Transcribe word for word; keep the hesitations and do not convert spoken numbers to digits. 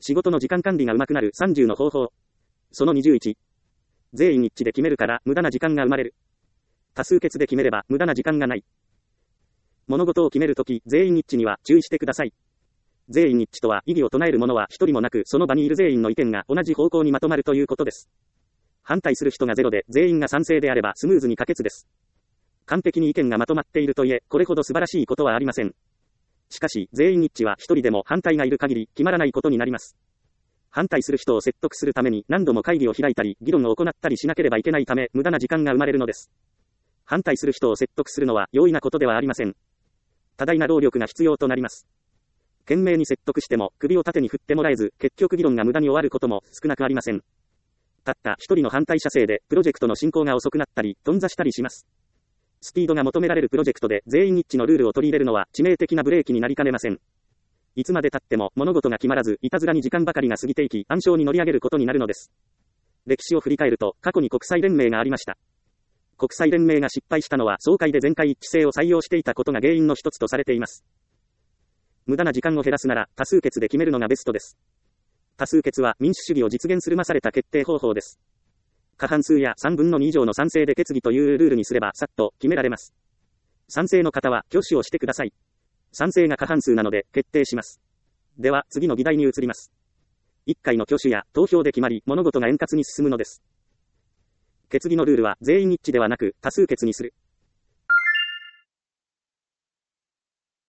仕事の時間管理が上手くなるさんじゅうの方法。そのにじゅういち。全員一致で決めるから無駄な時間が生まれる。多数決で決めれば無駄な時間がない。物事を決めるとき、全員一致には注意してください。全員一致とは異議を唱える者は一人もなく、その場にいる全員の意見が同じ方向にまとまるということです。反対する人がゼロで全員が賛成であればスムーズに可決です。完璧に意見がまとまっているといえ、これほど素晴らしいことはありません。しかし、全員一致は一人でも反対がいる限り決まらないことになります。反対する人を説得するために何度も会議を開いたり、議論を行ったりしなければいけないため、無駄な時間が生まれるのです。反対する人を説得するのは容易なことではありません。多大な労力が必要となります。懸命に説得しても首を縦に振ってもらえず、結局議論が無駄に終わることも少なくありません。たった一人の反対者せいでプロジェクトの進行が遅くなったり、頓挫したりします。スピードが求められるプロジェクトで全員一致のルールを取り入れるのは致命的なブレーキになりかねません。いつまで経っても物事が決まらず、いたずらに時間ばかりが過ぎていき、暗礁に乗り上げることになるのです。歴史を振り返ると、過去に国際連盟がありました。国際連盟が失敗したのは総会で全会一致制を採用していたことが原因の一つとされています。無駄な時間を減らすなら多数決で決めるのがベストです。多数決は民主主義を実現するまされた決定方法です。過半数やさんぶんのに以上の賛成で決議というルールにすればさっと決められます。賛成の方は挙手をしてください。賛成が過半数なので決定します。では次の議題に移ります。いっかいの挙手や投票で決まり物事が円滑に進むのです。決議のルールは全員一致ではなく多数決にする。